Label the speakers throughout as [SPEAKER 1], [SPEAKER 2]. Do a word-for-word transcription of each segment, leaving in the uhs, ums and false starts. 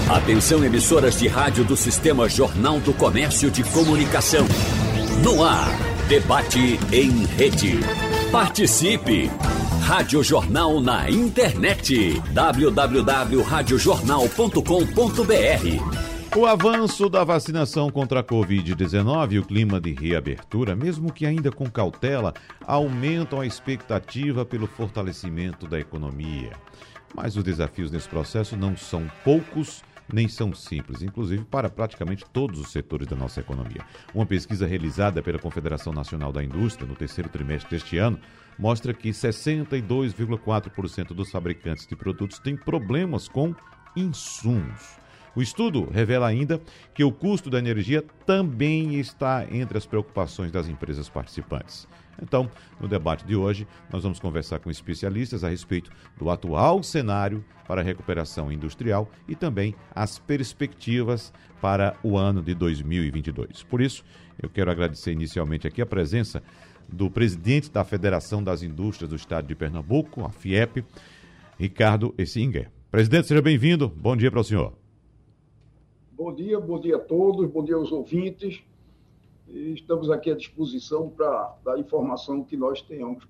[SPEAKER 1] Atenção, emissoras de rádio do Sistema Jornal do Comércio de Comunicação. No ar, debate em rede. Participe! Rádio Jornal na internet. w w w ponto rádio jornal ponto com ponto b r.
[SPEAKER 2] O avanço da vacinação contra a covid dezenove e o clima de reabertura, mesmo que ainda com cautela, aumentam a expectativa pelo fortalecimento da economia. Mas os desafios nesse processo não são poucos, nem são simples, inclusive para praticamente todos os setores da nossa economia. Uma pesquisa realizada pela Confederação Nacional da Indústria no terceiro trimestre deste ano mostra que sessenta e dois vírgula quatro por cento dos fabricantes de produtos têm problemas com insumos. O estudo revela ainda que o custo da energia também está entre as preocupações das empresas participantes. Então, no debate de hoje, nós vamos conversar com especialistas a respeito do atual cenário para a recuperação industrial e também as perspectivas para o ano de dois mil e vinte e dois. Por isso, eu quero agradecer inicialmente aqui a presença do presidente da Federação das Indústrias do Estado de Pernambuco, a FIEP, Ricardo Essinger. Presidente, seja bem-vindo. Bom dia para o senhor.
[SPEAKER 3] Bom dia, bom dia a todos, bom dia aos ouvintes. Estamos aqui à disposição para dar informação que nós tenhamos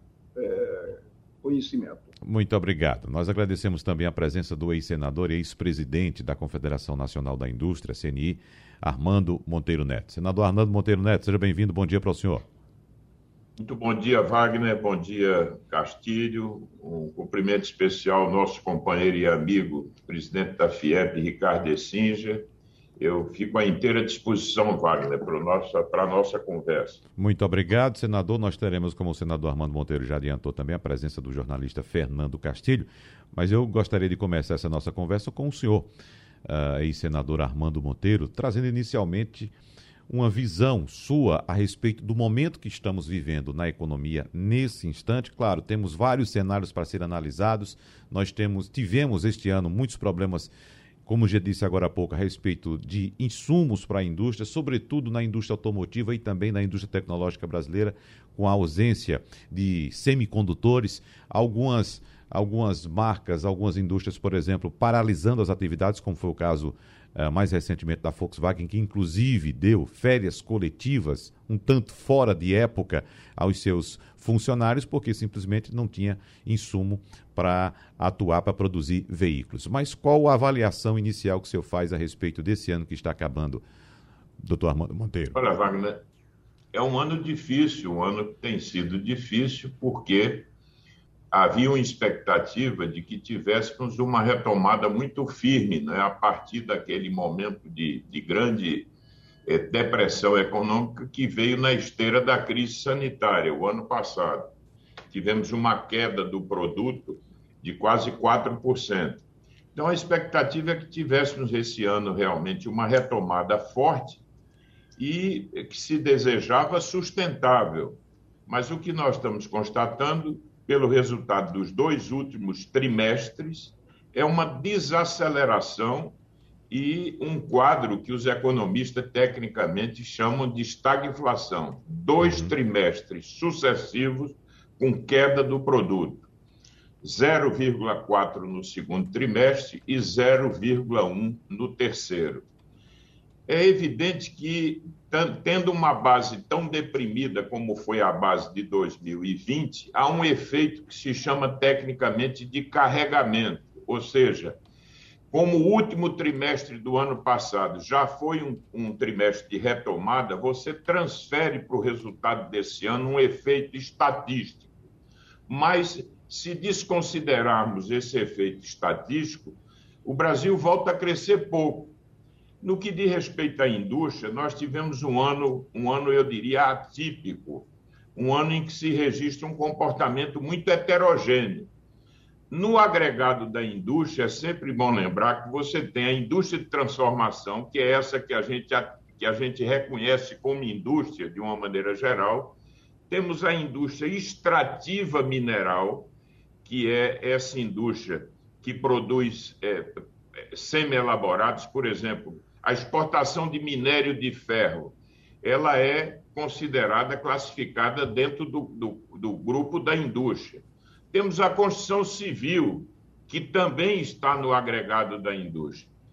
[SPEAKER 3] é, conhecimento.
[SPEAKER 2] Muito obrigado. Nós agradecemos também a presença do ex-senador e ex-presidente da Confederação Nacional da Indústria, C N I, Armando Monteiro Neto. Senador Armando Monteiro Neto, seja bem-vindo. Bom dia para o senhor.
[SPEAKER 4] Muito bom dia, Wagner. Bom dia, Castilho. Um cumprimento especial ao nosso companheiro e amigo, presidente da FIEP, Ricardo Essinger. Eu fico à inteira disposição, Wagner, para a nossa, para a nossa conversa.
[SPEAKER 2] Muito obrigado, senador. Nós teremos, como o senador Armando Monteiro já adiantou também, a presença do jornalista Fernando Castilho. Mas eu gostaria de começar essa nossa conversa com o senhor, uh, ex-senador Armando Monteiro, trazendo inicialmente uma visão sua a respeito do momento que estamos vivendo na economia nesse instante. Claro, temos vários cenários para serem analisados. Nós temos, tivemos este ano muitos problemas, como já disse agora há pouco, a respeito de insumos para a indústria, sobretudo na indústria automotiva e também na indústria tecnológica brasileira, com a ausência de semicondutores, algumas, algumas marcas, algumas indústrias, por exemplo, paralisando as atividades, como foi o caso uh, mais recentemente da Volkswagen, que inclusive deu férias coletivas um tanto fora de época aos seus funcionários, porque simplesmente não tinha insumo para atuar, para produzir veículos. Mas qual a avaliação inicial que o senhor faz a respeito desse ano que está acabando, doutor Armando Monteiro?
[SPEAKER 4] Olha, Wagner, é um ano difícil, um ano que tem sido difícil, porque havia uma expectativa de que tivéssemos uma retomada muito firme, né, a partir daquele momento de, de grande eh, depressão econômica que veio na esteira da crise sanitária, o ano passado. Tivemos uma queda do produto de quase quatro por cento. Então, a expectativa é que tivéssemos esse ano realmente uma retomada forte e que se desejava sustentável. Mas o que nós estamos constatando, pelo resultado dos dois últimos trimestres, é uma desaceleração e um quadro que os economistas tecnicamente chamam de estagflação. Dois trimestres sucessivos com queda do produto. zero vírgula quatro no segundo trimestre e zero vírgula um no terceiro. É evidente que, tendo uma base tão deprimida como foi a base de dois mil e vinte, há um efeito que se chama tecnicamente de carregamento, ou seja, como o último trimestre do ano passado já foi um, um trimestre de retomada, você transfere para o resultado desse ano um efeito estatístico. Mas, se desconsiderarmos esse efeito estatístico, o Brasil volta a crescer pouco. No que diz respeito à indústria, nós tivemos um ano, um ano, eu diria, atípico, um ano em que se registra um comportamento muito heterogêneo. No agregado da indústria, é sempre bom lembrar que você tem a indústria de transformação, que é essa que a gente, que a gente reconhece como indústria, de uma maneira geral. Temos a indústria extrativa mineral, que é essa indústria que produz é, semi-elaborados, por exemplo, a exportação de minério de ferro, ela é considerada, classificada dentro do, do, do grupo da indústria. Temos a construção civil, que também está no agregado da indústria.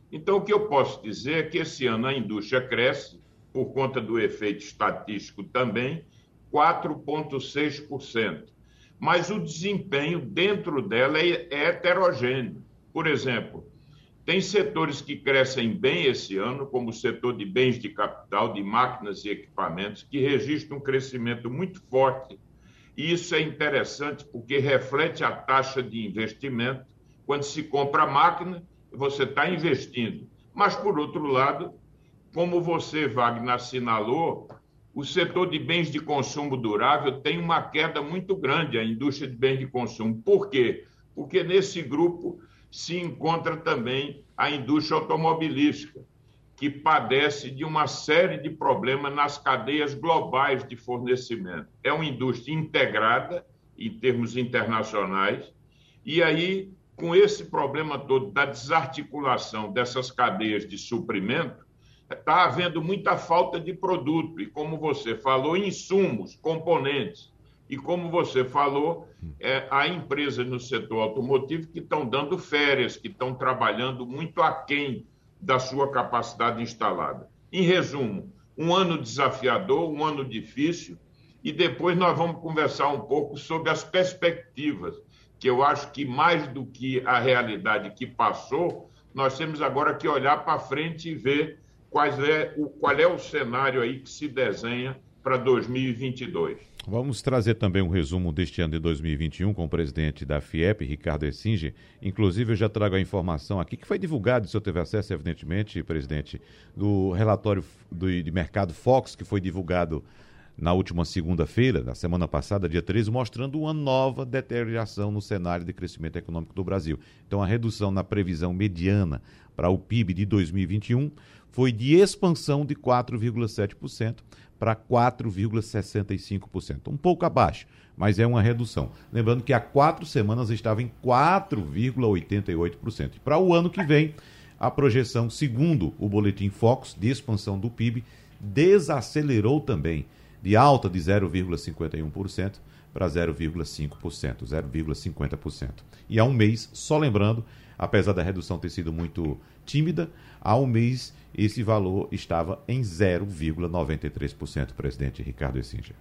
[SPEAKER 4] Então, o que eu posso dizer é que esse ano a indústria cresce, por conta do efeito estatístico também, quatro vírgula seis por cento. Mas o desempenho dentro dela é, é heterogêneo. Por exemplo, tem setores que crescem bem esse ano, como o setor de bens de capital, de máquinas e equipamentos, que registra um crescimento muito forte. E isso é interessante porque reflete a taxa de investimento. Quando se compra a máquina, você está investindo. Mas, por outro lado, como você, Wagner, assinalou, o setor de bens de consumo durável tem uma queda muito grande, a indústria de bens de consumo. Por quê? Porque nesse grupo se encontra também a indústria automobilística, que padece de uma série de problemas nas cadeias globais de fornecimento. É uma indústria integrada, em termos internacionais, e aí, com esse problema todo da desarticulação dessas cadeias de suprimento, está havendo muita falta de produto, e como você falou, insumos, componentes. E como você falou, é, há empresas no setor automotivo que estão dando férias, que estão trabalhando muito aquém da sua capacidade instalada. Em resumo, um ano desafiador, um ano difícil, e depois nós vamos conversar um pouco sobre as perspectivas, que eu acho que mais do que a realidade que passou, nós temos agora que olhar para frente e ver quais é o, qual é o cenário aí que se desenha para dois mil e vinte e dois.
[SPEAKER 2] Vamos trazer também um resumo deste ano de dois mil e vinte e um com o presidente da FIEP, Ricardo Essinger. Inclusive, eu já trago a informação aqui, que foi divulgado, se eu teve acesso, evidentemente, presidente, do relatório do, de mercado Fox, que foi divulgado na última segunda-feira, na semana passada, dia treze, mostrando uma nova deterioração no cenário de crescimento econômico do Brasil. Então, a redução na previsão mediana para o P I B de dois mil e vinte e um foi de expansão de quatro vírgula sete por cento para quatro vírgula sessenta e cinco por cento. Um pouco abaixo, mas é uma redução. Lembrando que há quatro semanas estava em quatro vírgula oitenta e oito por cento. E para o ano que vem, a projeção, segundo o Boletim Focus, de expansão do P I B, desacelerou também, de alta de zero vírgula cinquenta e um por cento para zero vírgula cinco por cento, zero vírgula cinquenta por cento. E há um mês, só lembrando, apesar da redução ter sido muito tímida, há um mês esse valor estava em zero vírgula noventa e três por cento, presidente Ricardo Essinger.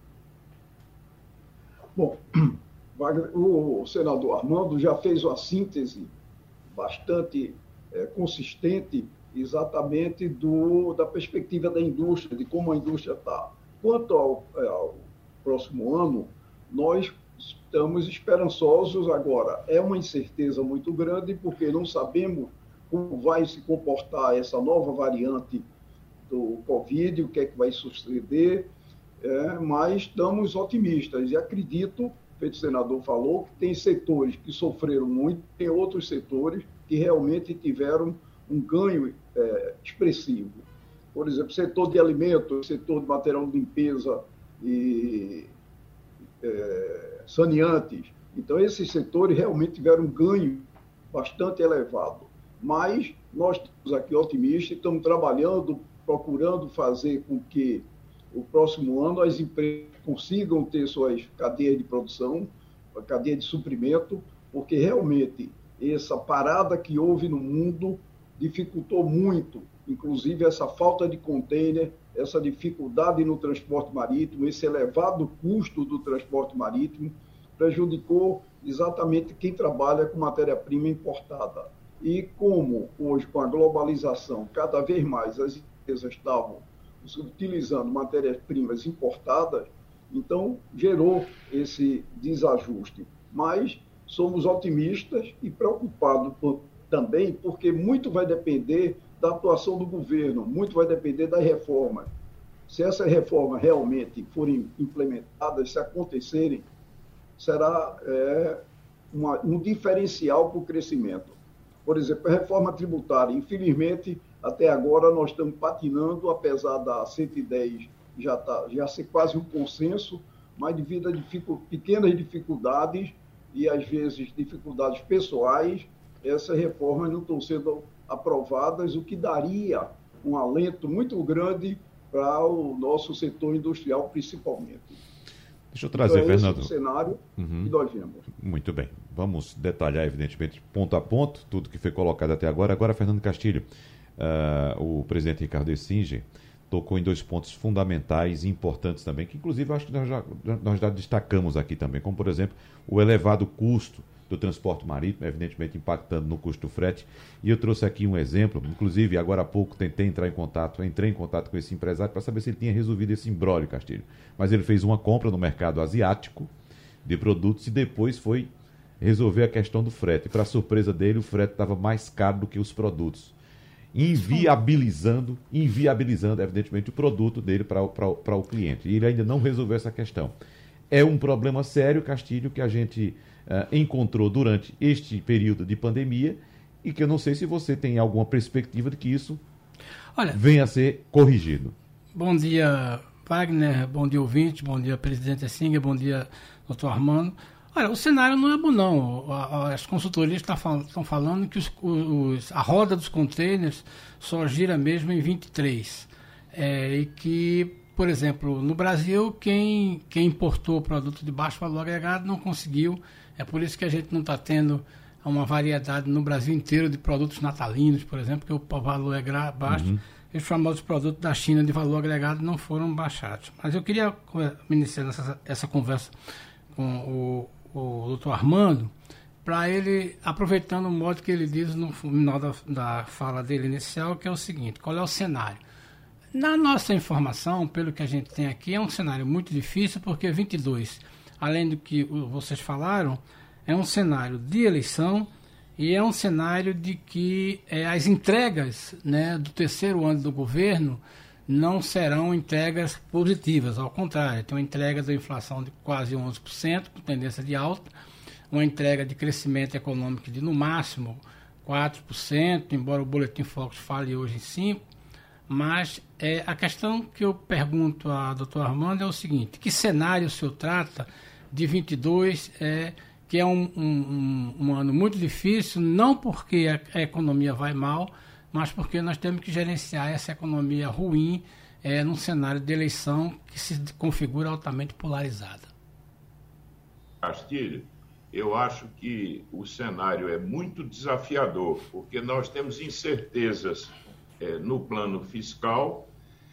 [SPEAKER 3] Bom, o senador Armando já fez uma síntese bastante é, consistente exatamente do, da perspectiva da indústria, de como a indústria está. Quanto ao, ao próximo ano, nós estamos esperançosos agora. É uma incerteza muito grande, porque não sabemos como vai se comportar essa nova variante do Covid, o que é que vai suceder, é, mas estamos otimistas e acredito, feito o senador falou, que tem setores que sofreram muito, tem outros setores que realmente tiveram um ganho é, expressivo. Por exemplo, setor de alimentos, setor de material de limpeza e é, saneantes. Então, esses setores realmente tiveram um ganho bastante elevado. Mas nós estamos aqui otimistas, estamos trabalhando, procurando fazer com que o próximo ano as empresas consigam ter suas cadeias de produção, a cadeia de suprimento, porque realmente essa parada que houve no mundo dificultou muito, inclusive essa falta de container, essa dificuldade no transporte marítimo, esse elevado custo do transporte marítimo, prejudicou exatamente quem trabalha com matéria-prima importada. E como hoje, com a globalização, cada vez mais as empresas estavam utilizando matérias-primas importadas, então gerou esse desajuste. Mas somos otimistas e preocupados por, também, porque muito vai depender da atuação do governo, muito vai depender das reformas. Se essas reformas realmente forem implementadas, se acontecerem, será é, uma, um diferencial para o crescimento. Por exemplo, a reforma tributária, infelizmente, até agora nós estamos patinando, apesar da cento e dez já, tá, já ser quase um consenso, mas devido a dificu- pequenas dificuldades e, às vezes, dificuldades pessoais, essas reformas não estão sendo aprovadas, o que daria um alento muito grande para o nosso setor industrial, principalmente.
[SPEAKER 2] Deixa eu trazer,
[SPEAKER 3] então, é
[SPEAKER 2] Fernando.
[SPEAKER 3] esse o cenário uhum. que nós vemos.
[SPEAKER 2] Muito bem. Vamos detalhar, evidentemente, ponto a ponto, tudo que foi colocado até agora. Agora, Fernando Castilho, uh, o presidente Ricardo Essinger tocou em dois pontos fundamentais e importantes também, que inclusive eu acho que nós já, nós já destacamos aqui também, como, por exemplo, o elevado custo do transporte marítimo, evidentemente impactando no custo do frete. E eu trouxe aqui um exemplo, inclusive agora há pouco tentei entrar em contato, entrei em contato com esse empresário para saber se ele tinha resolvido esse imbróglio, Castilho. Mas ele fez uma compra no mercado asiático de produtos e depois foi resolver a questão do frete. Para surpresa dele, o frete estava mais caro do que os produtos, inviabilizando, inviabilizando, evidentemente, o produto dele para o cliente. E ele ainda não resolveu essa questão. É um problema sério, Castilho, que a gente uh, encontrou durante este período de pandemia e que eu não sei se você tem alguma perspectiva de que isso Olha, venha a ser corrigido.
[SPEAKER 5] Bom dia, Wagner, bom dia, ouvinte, bom dia, presidente Essinger, bom dia, doutor Armando. Olha, o cenário não é bom, não. As consultorias estão falando que os, os, a roda dos containers só gira mesmo em vinte e três. É, e que, por exemplo, no Brasil, quem, quem importou produto de baixo valor agregado não conseguiu. É por isso que a gente não está tendo uma variedade no Brasil inteiro de produtos natalinos, por exemplo, que o valor é baixo. Uhum. Os famosos produtos da China de valor agregado não foram baixados. Mas eu queria iniciar essa, essa conversa com o o doutor Armando, para ele, aproveitando o modo que ele diz no final da, da fala dele inicial, que é o seguinte: qual é o cenário? Na nossa informação, pelo que a gente tem aqui, é um cenário muito difícil, porque vinte e dois, além do que vocês falaram, é um cenário de eleição e é um cenário de que é, as entregas, né, do terceiro ano do governo não serão entregas positivas, ao contrário, tem uma entrega da inflação de quase onze por cento, com tendência de alta, uma entrega de crescimento econômico de no máximo quatro por cento, embora o Boletim Focus fale hoje em cinco por cento, mas é, a questão que eu pergunto a doutor Armando é o seguinte: que cenário o senhor trata de vinte e dois, é, que é um, um, um ano muito difícil, não porque a, a economia vai mal, mas porque nós temos que gerenciar essa economia ruim é, num cenário de eleição que se configura altamente polarizada.
[SPEAKER 4] Castilho, eu acho que o cenário é muito desafiador, porque nós temos incertezas é, no plano fiscal.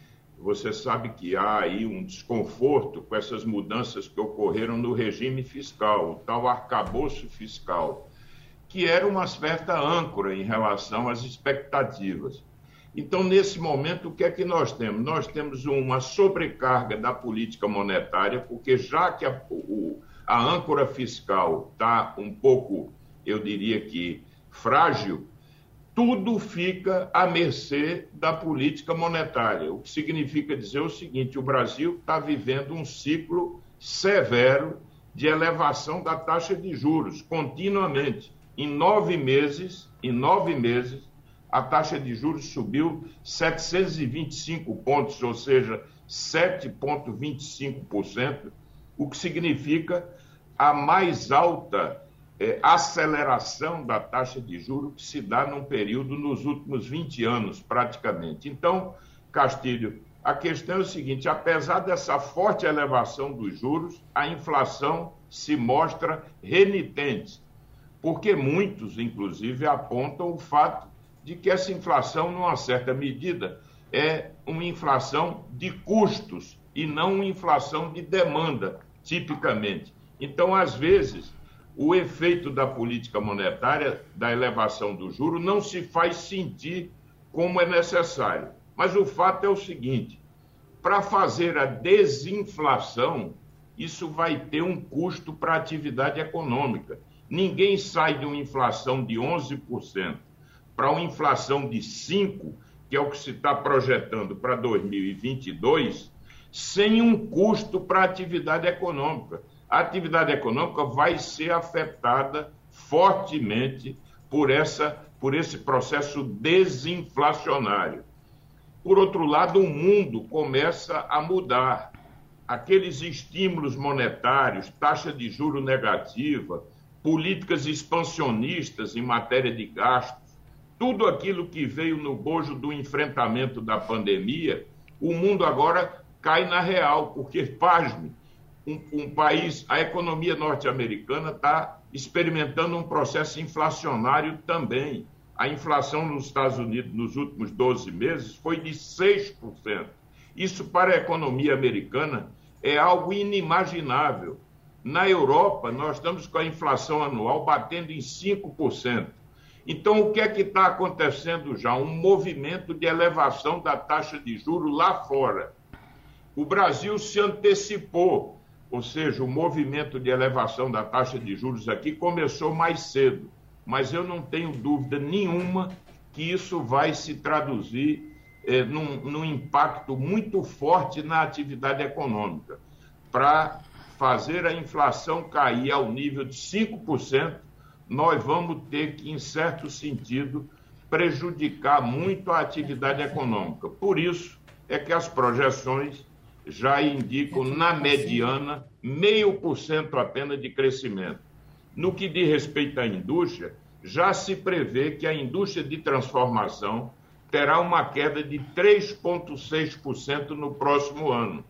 [SPEAKER 4] Você sabe que há aí um desconforto com essas mudanças que ocorreram no regime fiscal, o tal arcabouço fiscal, que era uma certa âncora em relação às expectativas. Então, nesse momento, o que é que nós temos? Nós temos uma sobrecarga da política monetária, porque já que a, o, a âncora fiscal está um pouco, eu diria que, frágil, tudo fica à mercê da política monetária, o que significa dizer o seguinte: o Brasil está vivendo um ciclo severo de elevação da taxa de juros, continuamente. Em nove meses, em nove meses, a taxa de juros subiu setecentos e vinte e cinco pontos, ou seja, sete vírgula vinte e cinco por cento, o que significa a mais alta é, aceleração da taxa de juros que se dá num período nos últimos vinte anos, praticamente. Então, Castilho, a questão é o seguinte: apesar dessa forte elevação dos juros, a inflação se mostra renitente, porque muitos, inclusive, apontam o fato de que essa inflação, numa certa medida, é uma inflação de custos e não uma inflação de demanda, tipicamente. Então, às vezes, o efeito da política monetária, da elevação do juro, não se faz sentir como é necessário. Mas o fato é o seguinte: para fazer a desinflação, isso vai ter um custo para a atividade econômica. Ninguém sai de uma inflação de onze por cento para uma inflação de cinco por cento, que é o que se está projetando para dois mil e vinte e dois, sem um custo para a atividade econômica. A atividade econômica vai ser afetada fortemente por, essa, por esse processo desinflacionário. Por outro lado, o mundo começa a mudar. Aqueles estímulos monetários, taxa de juro negativa, políticas expansionistas em matéria de gastos, tudo aquilo que veio no bojo do enfrentamento da pandemia, o mundo agora cai na real, porque, pasme, um, um país, a economia norte-americana está experimentando um processo inflacionário também. A inflação nos Estados Unidos nos últimos doze meses foi de seis por cento. Isso para a economia americana é algo inimaginável. Na Europa, nós estamos com a inflação anual batendo em cinco por cento. Então, o que é que está acontecendo já? Um movimento de elevação da taxa de juros lá fora. O Brasil se antecipou, ou seja, o movimento de elevação da taxa de juros aqui começou mais cedo. Mas eu não tenho dúvida nenhuma que isso vai se traduzir eh, num, num impacto muito forte na atividade econômica. Para fazer a inflação cair ao nível de cinco por cento, nós vamos ter que, em certo sentido, prejudicar muito a atividade econômica. Por isso é que as projeções já indicam, na mediana, meio por cento apenas de crescimento. No que diz respeito à indústria, já se prevê que a indústria de transformação terá uma queda de três vírgula seis por cento no próximo ano,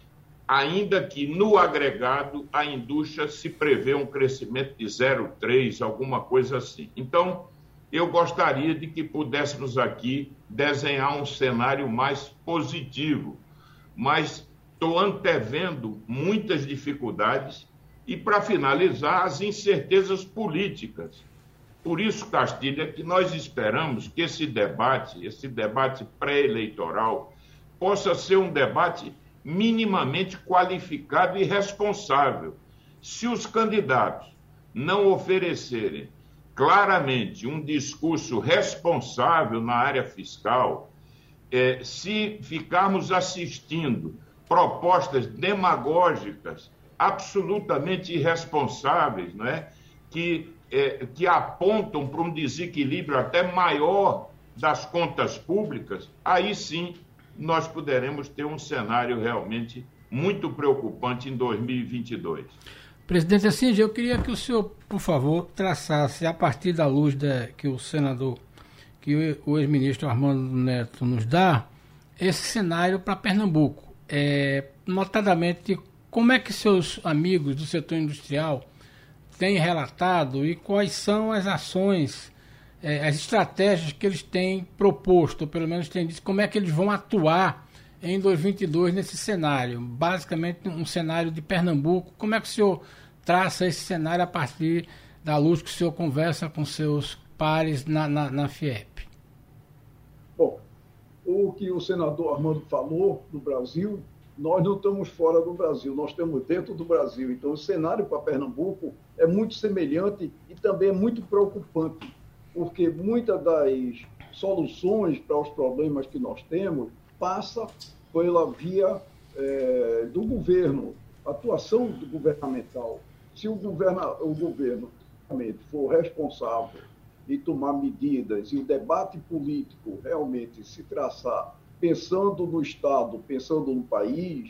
[SPEAKER 4] ainda que no agregado a indústria se prevê um crescimento de zero vírgula três por cento, alguma coisa assim. Então, eu gostaria de que pudéssemos aqui desenhar um cenário mais positivo, mas estou antevendo muitas dificuldades e, para finalizar, as incertezas políticas. Por isso, Castilho, é que nós esperamos que esse debate, esse debate pré-eleitoral, possa ser um debate minimamente qualificado e responsável. Se os candidatos não oferecerem claramente um discurso responsável na área fiscal, é, se ficarmos assistindo propostas demagógicas, absolutamente irresponsáveis, não é? que, é, que apontam para um desequilíbrio até maior das contas públicas, aí sim nós poderemos ter um cenário realmente muito preocupante em dois mil e vinte e dois.
[SPEAKER 5] Presidente Assing, eu queria que o senhor, por favor, traçasse, a partir da luz de, que o senador, que o ex-ministro Armando Neto nos dá, esse cenário para Pernambuco. É, notadamente, como é que seus amigos do setor industrial têm relatado e quais são as ações, é, as estratégias que eles têm proposto, ou pelo menos têm dito, como é que eles vão atuar em dois mil e vinte e dois nesse cenário, basicamente um cenário de Pernambuco. Como é que o senhor traça esse cenário a partir da luz que o senhor conversa com seus pares na, na, na FIEP?
[SPEAKER 3] Bom, o que o senador Armando falou do Brasil, nós não estamos fora do Brasil, nós estamos dentro do Brasil. Então, o cenário para Pernambuco é muito semelhante e também é muito preocupante, porque muitas das soluções para os problemas que nós temos passa pela via é, do governo, atuação do governamental. Se o governo, o governo realmente for responsável e tomar medidas e o debate político realmente se traçar pensando no Estado, pensando no país,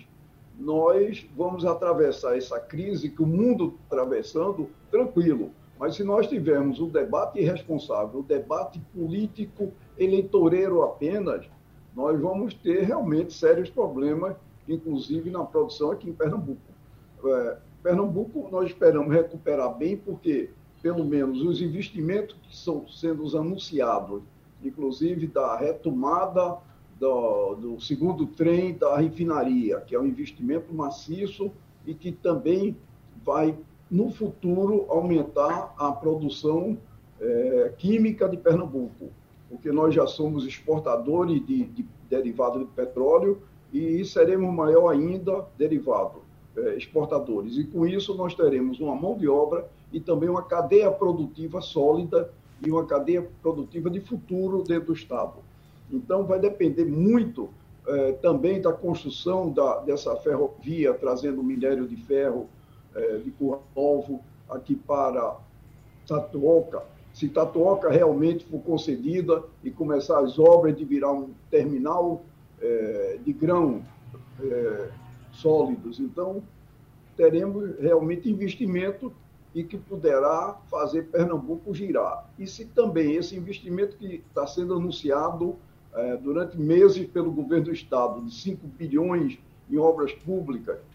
[SPEAKER 3] nós vamos atravessar essa crise que o mundo está atravessando tranquilo. Mas se nós tivermos um debate irresponsável, um debate político eleitoreiro apenas, nós vamos ter realmente sérios problemas, inclusive na produção aqui em Pernambuco. É, Pernambuco nós esperamos recuperar bem, porque pelo menos os investimentos que estão sendo anunciados, inclusive da retomada do, do segundo trem da refinaria, que é um investimento maciço e que também vai, no futuro, aumentar a produção é, química de Pernambuco, porque nós já somos exportadores de, de derivado de petróleo e seremos maior ainda derivado, é, exportadores. E com isso nós teremos uma mão de obra e também uma cadeia produtiva sólida e uma cadeia produtiva de futuro dentro do Estado. Então vai depender muito é, também da construção da, dessa ferrovia, trazendo minério de ferro é, de Curral Novo aqui para Tatuoca. Se Tatuoca realmente for concedida e começar as obras de virar um terminal é, de grão é, sólidos, então teremos realmente investimento e que poderá fazer Pernambuco girar. E se também esse investimento que está sendo anunciado é, durante meses pelo governo do Estado, de cinco bilhões em obras públicas,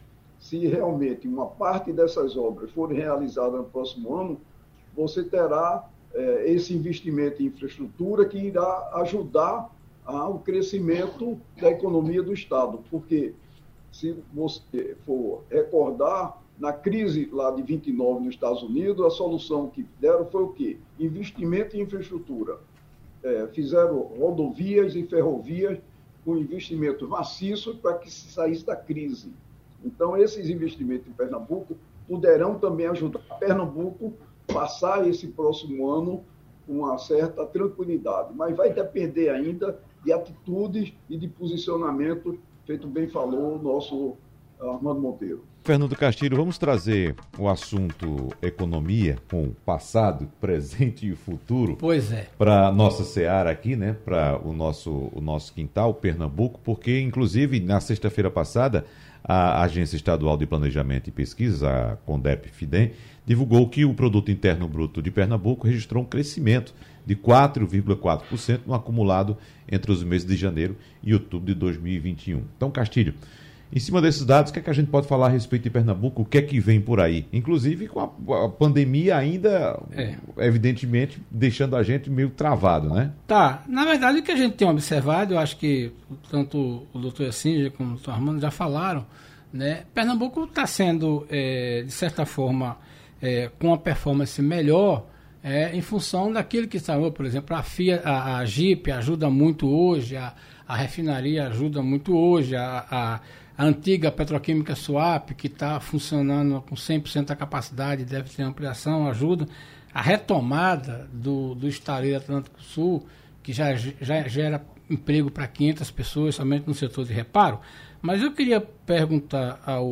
[SPEAKER 3] se realmente uma parte dessas obras forem realizadas no próximo ano, você terá eh, esse investimento em infraestrutura que irá ajudar ao crescimento da economia do Estado. Porque, se você for recordar, na crise lá de vinte e nove nos Estados Unidos, a solução que deram foi o quê? Investimento em infraestrutura. É, fizeram rodovias e ferrovias com investimento maciço para que se saísse da crise. Então, esses investimentos em Pernambuco poderão também ajudar Pernambuco a passar esse próximo ano com uma certa tranquilidade. Mas vai depender ainda de atitudes e de posicionamento, feito bem falou o nosso Armando Monteiro.
[SPEAKER 2] Fernando Castilho, vamos trazer o assunto economia com passado, presente e futuro.
[SPEAKER 5] Pois é.
[SPEAKER 2] Para nossa seara aqui, né? Para o nosso, o nosso quintal, Pernambuco, porque, inclusive, na sexta-feira passada, a Agência Estadual de Planejamento e Pesquisa, a CONDEP-FIDEM, divulgou que o Produto Interno Bruto de Pernambuco registrou um crescimento de quatro vírgula quatro por cento no acumulado entre os meses de janeiro e outubro de dois mil e vinte e um. Então, Castilho, em cima desses dados, o que é que a gente pode falar a respeito de Pernambuco? O que é que vem por aí? Inclusive com a, a pandemia ainda, é. evidentemente, deixando a gente meio travado, né?
[SPEAKER 5] Tá. Na verdade, o que a gente tem observado, eu acho que tanto o doutor Singer como o doutor Armando já falaram, né? Pernambuco está sendo, é, de certa forma, é, com uma performance melhor, é, em função daquilo que saiu, por exemplo, a, FIA, a, a Jeep ajuda muito hoje, a, a refinaria ajuda muito hoje, a, a A antiga petroquímica Suape, que está funcionando com cem por cento da capacidade, deve ter ampliação, ajuda. A retomada do, do estaleiro Atlântico Sul, que já, já gera emprego para quinhentas pessoas, somente no setor de reparo. Mas eu queria perguntar ao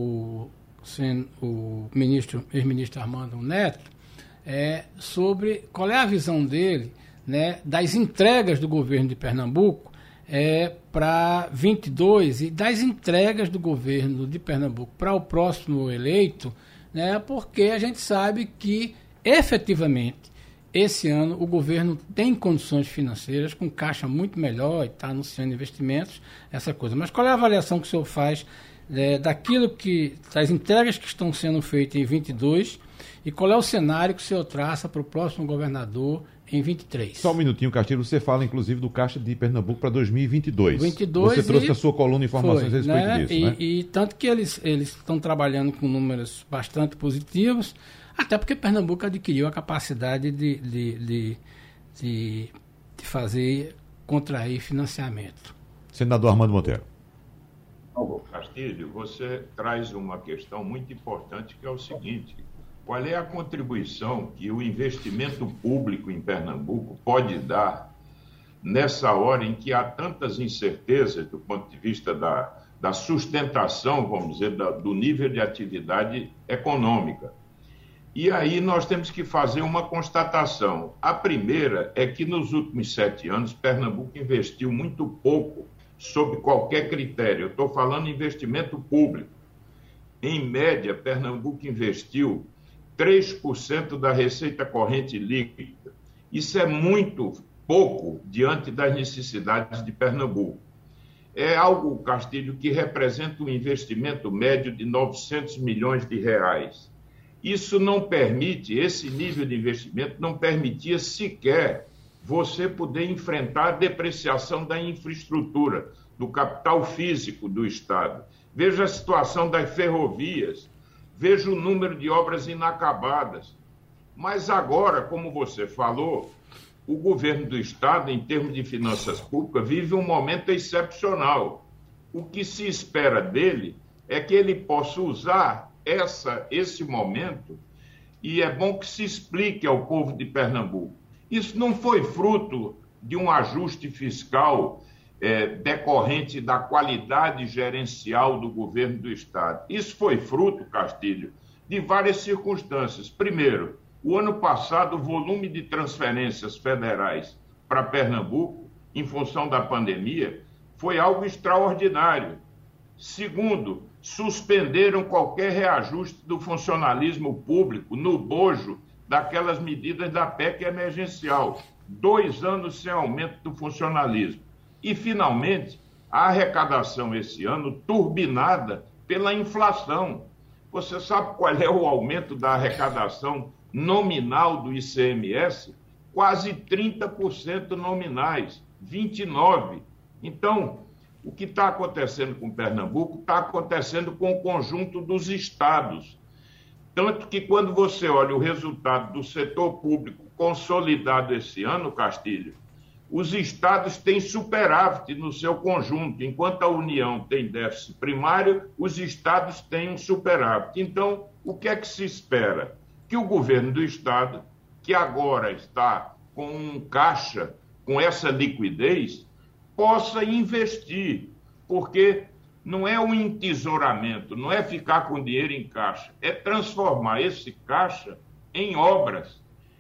[SPEAKER 5] o ministro, ex-ministro Armando Neto, é, sobre qual é a visão dele, né, das entregas do governo de Pernambuco É, para vinte e dois e das entregas do governo de Pernambuco para o próximo eleito, né, porque a gente sabe que, efetivamente, esse ano o governo tem condições financeiras, com caixa muito melhor e está anunciando investimentos, essa coisa. Mas qual é a avaliação que o senhor faz é, daquilo que, das entregas que estão sendo feitas em vinte e dois e qual é o cenário que o senhor traça para o próximo governador em vinte e três?
[SPEAKER 2] Só um minutinho, Castilho. Você fala, inclusive, do Caixa de Pernambuco para dois mil e vinte e dois.
[SPEAKER 5] vinte e dois
[SPEAKER 2] Você trouxe
[SPEAKER 5] e...
[SPEAKER 2] a sua coluna de informações
[SPEAKER 5] Foi,
[SPEAKER 2] a respeito
[SPEAKER 5] né?
[SPEAKER 2] disso,
[SPEAKER 5] e,
[SPEAKER 2] né?
[SPEAKER 5] E tanto que eles eles estão trabalhando com números bastante positivos, até porque Pernambuco adquiriu a capacidade de, de, de, de, de fazer, contrair financiamento.
[SPEAKER 2] Senador Armando Monteiro.
[SPEAKER 4] Castilho, você traz uma questão muito importante, que é o seguinte: qual é a contribuição que o investimento público em Pernambuco pode dar nessa hora em que há tantas incertezas do ponto de vista da, da sustentação, vamos dizer, da, do nível de atividade econômica? E aí nós temos que fazer uma constatação. A primeira é que nos últimos sete anos, Pernambuco investiu muito pouco sob qualquer critério. Eu estou falando em investimento público. Em média, Pernambuco investiu três por cento da receita corrente líquida. Isso é muito pouco diante das necessidades de Pernambuco. É algo, Castilho, que representa um investimento médio de novecentos milhões de reais. Isso não permite, esse nível de investimento não permitia sequer você poder enfrentar a depreciação da infraestrutura, do capital físico do Estado. Veja a situação das ferrovias, veja o número de obras inacabadas. Mas agora, como você falou, o governo do Estado, em termos de finanças públicas, vive um momento excepcional. O que se espera dele é que ele possa usar essa, esse momento, e é bom que se explique ao povo de Pernambuco. Isso não foi fruto de um ajuste fiscal é, decorrente da qualidade gerencial do governo do Estado. Isso foi fruto, Castilho, de várias circunstâncias. Primeiro, o ano passado, o volume de transferências federais para Pernambuco, em função da pandemia, foi algo extraordinário. Segundo, suspenderam qualquer reajuste do funcionalismo público no bojo daquelas medidas da P E C emergencial. Dois anos sem aumento do funcionalismo. E, finalmente, a arrecadação esse ano turbinada pela inflação. Você sabe qual é o aumento da arrecadação nominal do I C M S? Quase trinta por cento nominais, vinte e nove por cento. Então, o que está acontecendo com Pernambuco está acontecendo com o conjunto dos estados. Tanto que quando você olha o resultado do setor público consolidado esse ano, Castilho, os estados têm superávit no seu conjunto, enquanto a União tem déficit primário, os estados têm um superávit. Então, o que é que se espera? Que o governo do estado, que agora está com um caixa, com essa liquidez, possa investir, porque não é um entesouramento, não é ficar com dinheiro em caixa, é transformar esse caixa em obras,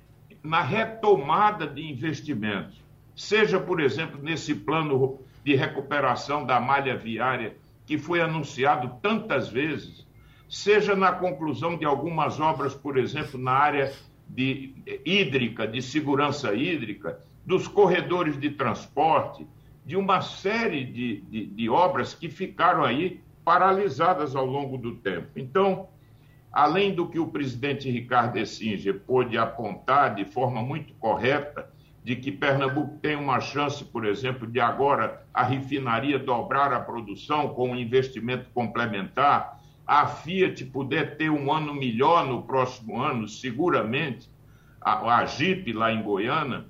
[SPEAKER 4] na retomada de investimentos. Seja, por exemplo, nesse plano de recuperação da malha viária, que foi anunciado tantas vezes, seja na conclusão de algumas obras, por exemplo, na área de hídrica, de segurança hídrica, dos corredores de transporte, de uma série de, de, de obras que ficaram aí paralisadas ao longo do tempo. Então, além do que o presidente Ricardo Essinger pôde apontar de forma muito correta, de que Pernambuco tem uma chance, por exemplo, de agora a refinaria dobrar a produção com um investimento complementar, a Fiat poder ter um ano melhor no próximo ano, seguramente, a, a Jeep lá em Goiânia,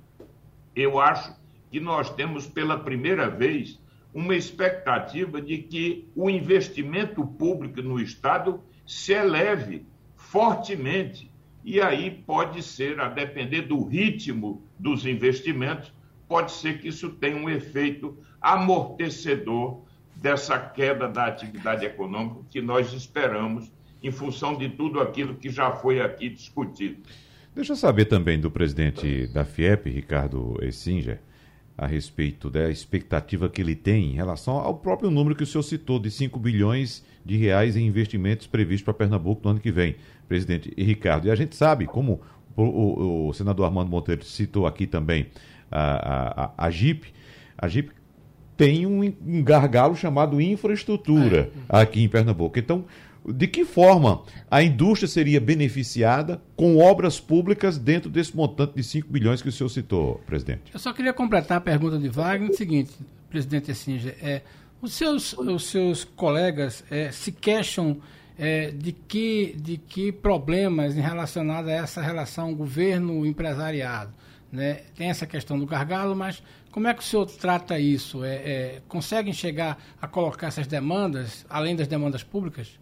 [SPEAKER 4] eu acho que nós temos pela primeira vez uma expectativa de que o investimento público no Estado se eleve fortemente. E aí pode ser, a depender do ritmo dos investimentos, pode ser que isso tenha um efeito amortecedor dessa queda da atividade econômica que nós esperamos em função de tudo aquilo que já foi aqui discutido.
[SPEAKER 2] Deixa eu saber também do presidente da FIEP, Ricardo Essinger, a respeito da expectativa que ele tem em relação ao próprio número que o senhor citou, de cinco bilhões de reais em investimentos previstos para Pernambuco no ano que vem, presidente e Ricardo. E a gente sabe, como o, o, o senador Armando Monteiro citou aqui também a, a, a Jeep, a Jeep tem um, um gargalo chamado infraestrutura aqui em Pernambuco. Então, de que forma a indústria seria beneficiada com obras públicas dentro desse montante de cinco bilhões que o senhor citou, presidente?
[SPEAKER 5] Eu só queria completar a pergunta de Wagner, o seguinte, presidente Essinger, é, os, seus, os seus colegas é, se queixam é, de, que, de que problemas relacionados a essa relação governo-empresariado, né? Tem essa questão do gargalo, mas como é que o senhor trata isso? É, é, conseguem chegar a colocar essas demandas, além das demandas públicas?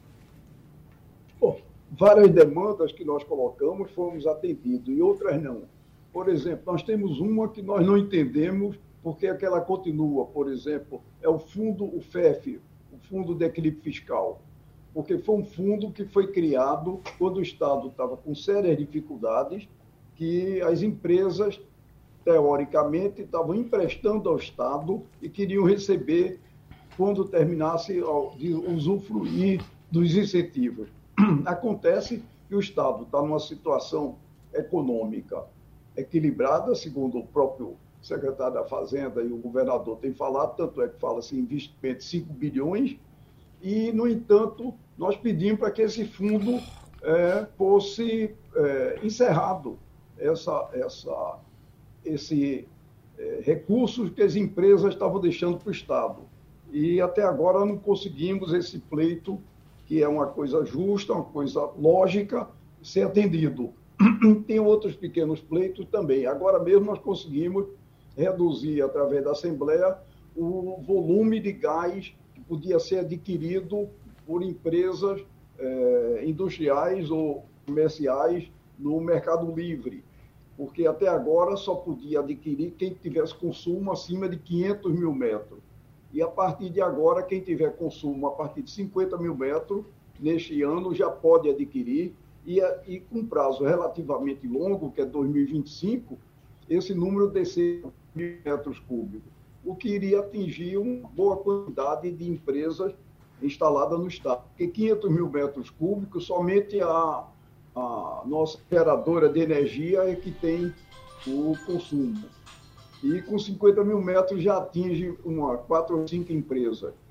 [SPEAKER 3] Bom, várias demandas que nós colocamos fomos atendidos e outras não. Por exemplo, nós temos uma que nós não entendemos porque é que ela continua. Por exemplo, é o fundo, o F E F, o Fundo de Equilíbrio Fiscal, porque foi um fundo que foi criado quando o Estado estava com sérias dificuldades, que as empresas, teoricamente, estavam emprestando ao Estado e queriam receber quando terminasse de usufruir dos incentivos. Acontece que o Estado está numa situação econômica equilibrada, segundo o próprio secretário da Fazenda e o governador têm falado, tanto é que fala-se em investimento de cinco bilhões, e, no entanto, nós pedimos para que esse fundo é, fosse é, encerrado, essa, essa, esse é, recursos que as empresas estavam deixando para o Estado. E até agora não conseguimos esse pleito, que é uma coisa justa, uma coisa lógica, ser atendido. Tem outros pequenos pleitos também. Agora mesmo nós conseguimos reduzir, através da Assembleia, o volume de gás que podia ser adquirido por empresas eh, industriais ou comerciais no Mercado Livre, porque até agora só podia adquirir quem tivesse consumo acima de quinhentos mil metros. E a partir de agora, quem tiver consumo a partir de cinquenta mil metros, neste ano já pode adquirir, e, e com prazo relativamente longo, que é dois mil e vinte e cinco, esse número descer mil metros cúbicos, o que iria atingir uma boa quantidade de empresas instaladas no Estado. Porque quinhentos mil metros cúbicos, somente a, a nossa geradora de energia é que tem o consumo. E com cinquenta mil metros já atinge uma, quatro ou cinco empresas.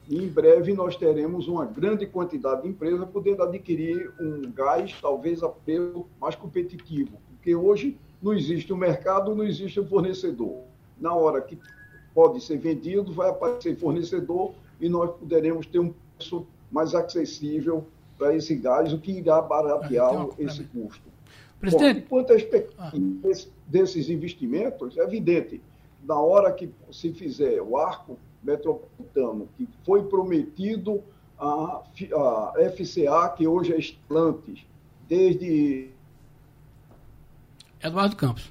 [SPEAKER 3] E em breve nós teremos uma grande quantidade de empresas podendo adquirir um gás, talvez a preço mais competitivo, porque hoje não existe um mercado, não existe um fornecedor. Na hora que pode ser vendido, vai aparecer fornecedor e nós poderemos ter um preço mais acessível para esse gás, o que irá baratear esse custo.
[SPEAKER 5] Presidente...
[SPEAKER 3] Bom, quanto à expectativa ah. desses investimentos, é evidente, na hora que se fizer o arco metropolitano, que foi prometido a, a F C A, que hoje é Stellantis, desde...
[SPEAKER 5] Eduardo Campos.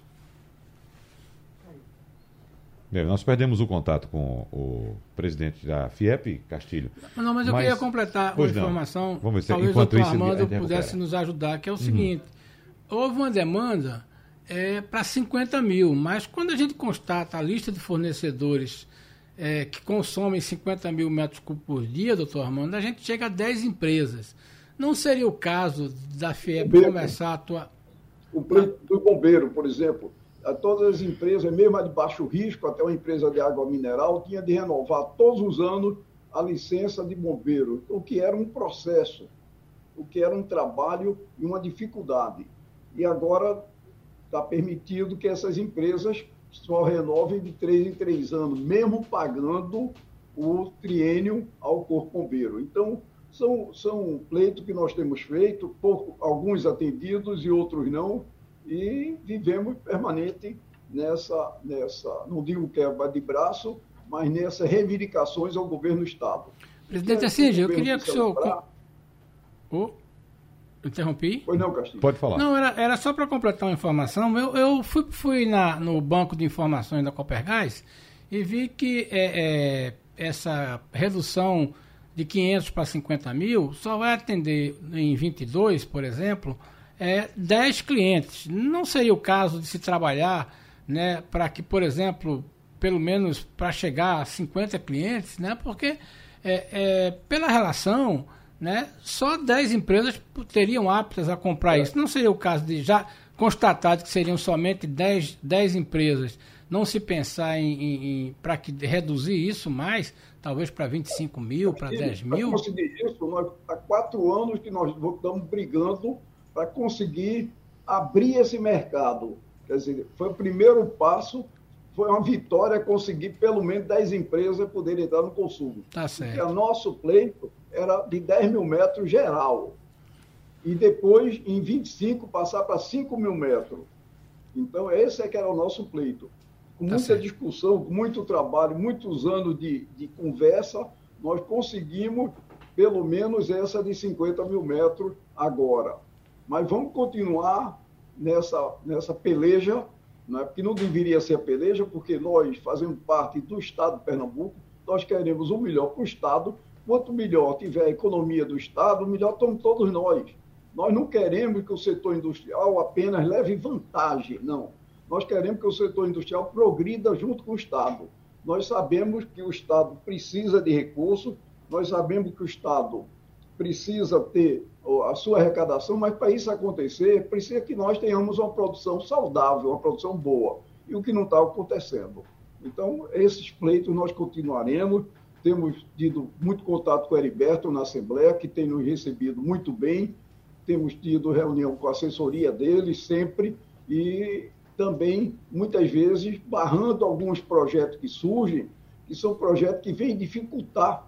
[SPEAKER 2] Bem, nós perdemos o contato com o presidente da FIEP, Castilho.
[SPEAKER 5] Não, mas eu mas... queria completar uma informação,
[SPEAKER 2] Vamos ver,
[SPEAKER 5] talvez o doutor Armando ele, ele pudesse nos ajudar, que é o
[SPEAKER 2] uhum.
[SPEAKER 5] seguinte, houve uma demanda é, para cinquenta mil, mas quando a gente constata a lista de fornecedores é, que consomem cinquenta mil metros cúbicos por dia, doutor Armando, a gente chega a dez empresas. Não seria o caso da FIEP bombeiro. começar a atuar...
[SPEAKER 3] O pleito do bombeiro, por exemplo, a todas as empresas, mesmo a de baixo risco, até uma empresa de água mineral, tinha de renovar todos os anos a licença de bombeiro, o que era um processo, o que era um trabalho e uma dificuldade. E agora está permitido que essas empresas só renovem de três em três anos, mesmo pagando o triênio ao Corpo Bombeiro. Então, são, são pleitos que nós temos feito, pouco, alguns atendidos e outros não, e vivemos permanente nessa, nessa, não digo quebra de braço, mas nessas reivindicações ao governo do Estado.
[SPEAKER 5] Presidente Assis, eu queria que o senhor... Pra... Oh, interrompi?
[SPEAKER 3] Pois não, Castilho.
[SPEAKER 2] Pode falar.
[SPEAKER 5] Não, era, era só para completar uma informação. Eu, eu fui, fui na, no banco de informações da Copergás e vi que é, é, essa redução de quinhentos para cinquenta mil só vai atender em vinte e dois, por exemplo, é, dez clientes. Não seria o caso de se trabalhar, né, para que, por exemplo, pelo menos para chegar a cinquenta clientes, né, porque é, é, pela relação, né, só dez empresas teriam aptas a comprar é. isso. Não seria o caso de já constatado que seriam somente dez, dez empresas, não se pensar em, em, em para que reduzir isso mais, talvez para vinte e cinco mil, para dez mil?
[SPEAKER 3] Para conseguir isso, nós, há quatro anos que nós estamos brigando para conseguir abrir esse mercado. Quer dizer, foi o primeiro passo, foi uma vitória conseguir pelo menos dez empresas poderem entrar no consumo.
[SPEAKER 5] Tá certo.
[SPEAKER 3] Porque o nosso pleito era de dez mil metros geral. E depois, em vinte e cinco, passar para cinco mil metros. Então, esse é que era o nosso pleito. Com muita tá discussão, com muito trabalho, muitos anos de, de conversa, nós conseguimos pelo menos essa de cinquenta mil metros agora. Mas vamos continuar nessa, nessa peleja, né? Porque não deveria ser a peleja, porque nós, fazendo parte do Estado de Pernambuco, nós queremos o melhor para o Estado. Quanto melhor tiver a economia do Estado, melhor estamos todos nós. Nós não queremos que o setor industrial apenas leve vantagem, não. Nós queremos que o setor industrial progrida junto com o Estado. Nós sabemos que o Estado precisa de recursos, nós sabemos que o Estado precisa ter a sua arrecadação, mas para isso acontecer, precisa que nós tenhamos uma produção saudável, uma produção boa, e o que não está acontecendo. Então, esses pleitos nós continuaremos, temos tido muito contato com o Heriberto na Assembleia, que tem nos recebido muito bem, temos tido reunião com a assessoria dele sempre, e também, muitas vezes, barrando alguns projetos que surgem, que são projetos que vêm dificultar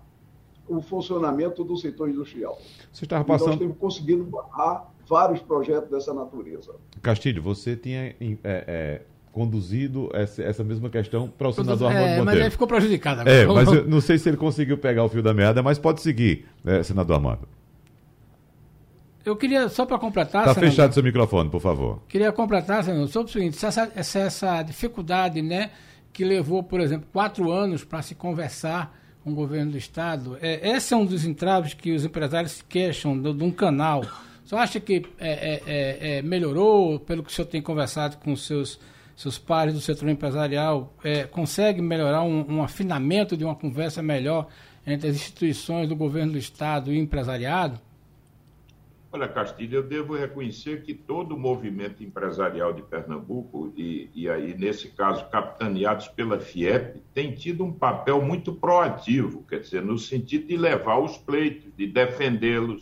[SPEAKER 3] o funcionamento do setor industrial.
[SPEAKER 2] Você estava passando...
[SPEAKER 3] E nós temos conseguido barrar vários projetos dessa natureza.
[SPEAKER 2] Castilho, você tinha é, é, conduzido essa, essa mesma questão para o senador
[SPEAKER 5] é,
[SPEAKER 2] Armando Monteiro.
[SPEAKER 5] Mas ele ficou prejudicado agora.
[SPEAKER 2] É, mas eu não sei se ele conseguiu pegar o fio da meada, mas pode seguir, né, senador Armando.
[SPEAKER 5] Eu queria, só para completar...
[SPEAKER 2] Está fechado seu microfone, por favor.
[SPEAKER 5] Queria completar, senador, sobre o seguinte, essa, essa, essa dificuldade, né, que levou, por exemplo, quatro anos para se conversar com o governo do Estado, é, esse é um dos entraves que os empresários se queixam de, de um canal. Você acha que é, é, é, melhorou, pelo que o senhor tem conversado com os seus, seus pares do setor empresarial, é, consegue melhorar um, um afinamento de uma conversa melhor entre as instituições do governo do Estado e o empresariado?
[SPEAKER 4] Olha, Castilho, eu devo reconhecer que todo o movimento empresarial de Pernambuco, e, e aí, nesse caso, capitaneados pela FIEP, tem tido um papel muito proativo, quer dizer, no sentido de levar os pleitos, de defendê-los,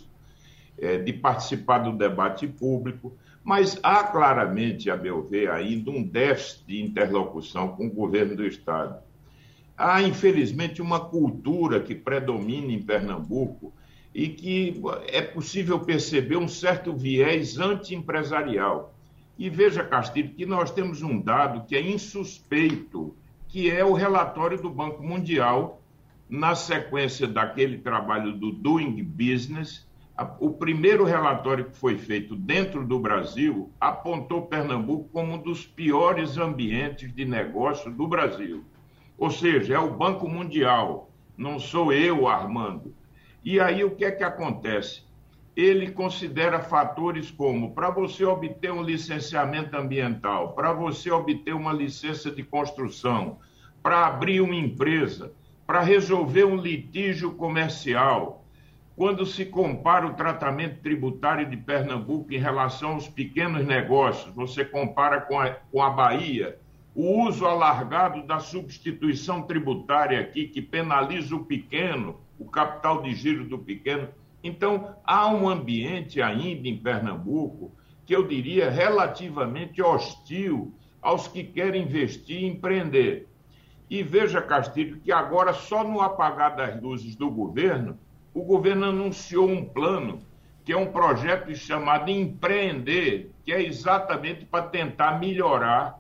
[SPEAKER 4] é, de participar do debate público, mas há claramente, a meu ver, ainda um déficit de interlocução com o governo do Estado. Há, infelizmente, uma cultura que predomina em Pernambuco e que é possível perceber um certo viés anti-empresarial. E veja, Castilho, que nós temos um dado que é insuspeito, que é o relatório do Banco Mundial, na sequência daquele trabalho do Doing Business. O primeiro relatório que foi feito dentro do Brasil apontou Pernambuco como um dos piores ambientes de negócio do Brasil. Ou seja, é o Banco Mundial, não sou eu, Armando. E aí o que é que acontece? Ele considera fatores como, para você obter um licenciamento ambiental, para você obter uma licença de construção, para abrir uma empresa, para resolver um litígio comercial, quando se compara o tratamento tributário de Pernambuco em relação aos pequenos negócios, você compara com a, com a Bahia, o uso alargado da substituição tributária aqui, que penaliza o pequeno, o capital de giro do pequeno. Então, há um ambiente ainda em Pernambuco que eu diria relativamente hostil aos que querem investir e empreender. E veja, Castilho, que agora só no apagar das luzes do governo, o governo anunciou um plano, que é um projeto chamado Empreender, que é exatamente para tentar melhorar,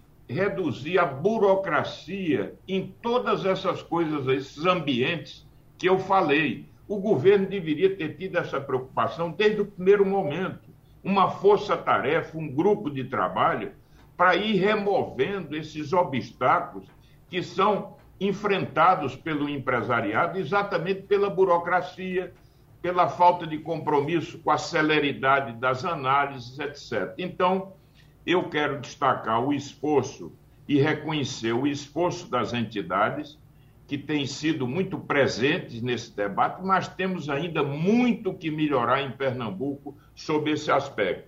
[SPEAKER 4] reduzir a burocracia em todas essas coisas, esses ambientes que eu falei. O governo deveria ter tido essa preocupação desde o primeiro momento, uma força-tarefa, um grupo de trabalho, para ir removendo esses obstáculos que são enfrentados pelo empresariado exatamente pela burocracia, pela falta de compromisso com a celeridade das análises, etcétera. Então, eu quero destacar o esforço e reconhecer o esforço das entidades que têm sido muito presentes nesse debate, mas temos ainda muito que melhorar em Pernambuco sobre esse aspecto.